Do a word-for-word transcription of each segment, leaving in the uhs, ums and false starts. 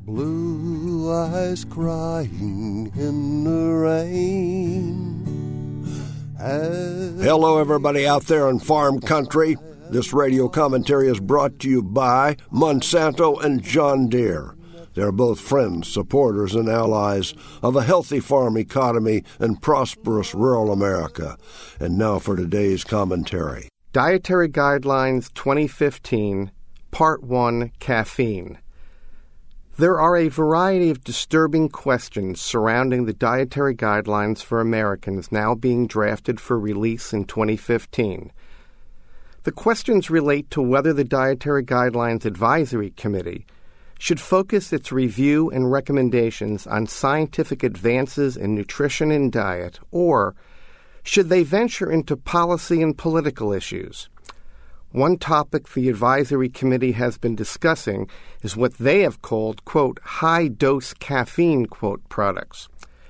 Blue eyes crying in the rain. As Hello, everybody out there in farm country. This radio commentary is brought to you by Monsanto and John Deere. They're both friends, supporters, and allies of a healthy farm economy and prosperous rural America. And now for today's commentary. Dietary Guidelines twenty fifteen, Part one, Caffeine. There are a variety of disturbing questions surrounding the Dietary Guidelines for Americans now being drafted for release in twenty fifteen. The questions relate to whether the Dietary Guidelines Advisory Committee should focus its review and recommendations on scientific advances in nutrition and diet, or should they venture into policy and political issues? One topic the Advisory Committee has been discussing is what they have called, quote, high-dose caffeine, quote, products.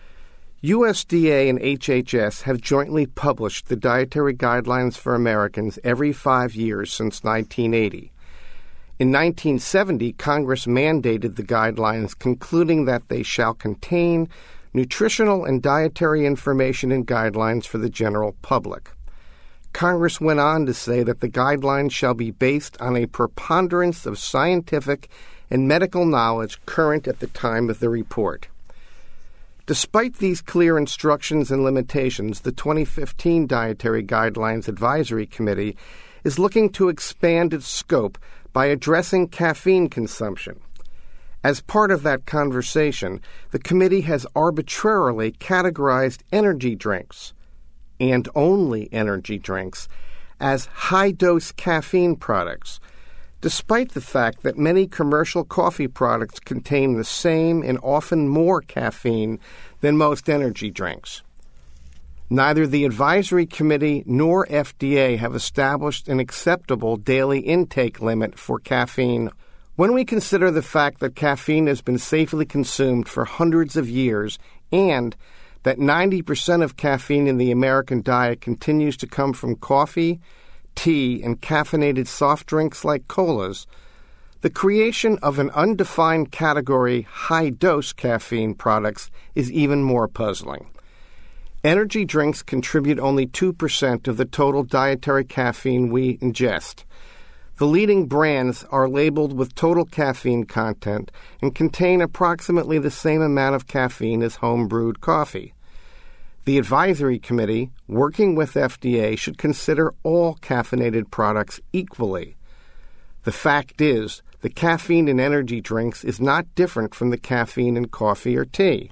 U S D A and H H S have jointly published the Dietary Guidelines for Americans every five years since nineteen eighty. In nineteen seventy, Congress mandated the guidelines, concluding that they shall contain nutritional and dietary information and guidelines for the general public. Congress went on to say that the guidelines shall be based on a preponderance of scientific and medical knowledge current at the time of the report. Despite these clear instructions and limitations, the twenty fifteen Dietary Guidelines Advisory Committee is looking to expand its scope by addressing caffeine consumption. As part of that conversation, the committee has arbitrarily categorized energy drinks, and only energy drinks, as high-dose caffeine products, despite the fact that many commercial coffee products contain the same and often more caffeine than most energy drinks. Neither the Advisory Committee nor F D A have established an acceptable daily intake limit for caffeine. When we consider the fact that caffeine has been safely consumed for hundreds of years and that ninety percent of caffeine in the American diet continues to come from coffee, tea, and caffeinated soft drinks like colas, the creation of an undefined category high-dose caffeine products is even more puzzling. Energy drinks contribute only two percent of the total dietary caffeine we ingest. The leading brands are labeled with total caffeine content and contain approximately the same amount of caffeine as home-brewed coffee. The Advisory Committee, working with F D A, should consider all caffeinated products equally. The fact is, the caffeine in energy drinks is not different from the caffeine in coffee or tea.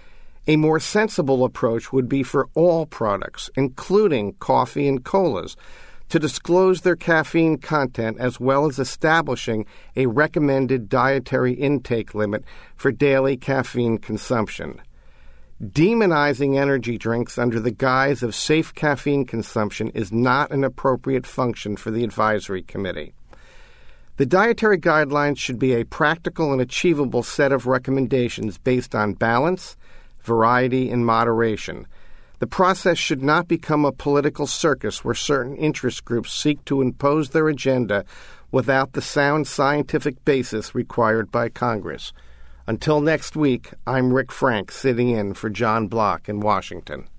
A more sensible approach would be for all products, including coffee and colas, to disclose their caffeine content as well as establishing a recommended dietary intake limit for daily caffeine consumption. Demonizing energy drinks under the guise of safe caffeine consumption is not an appropriate function for the Advisory Committee. The dietary guidelines should be a practical and achievable set of recommendations based on balance, variety, and moderation. The process should not become a political circus where certain interest groups seek to impose their agenda without the sound scientific basis required by Congress. Until next week, I'm Rick Frank, sitting in for John Block in Washington.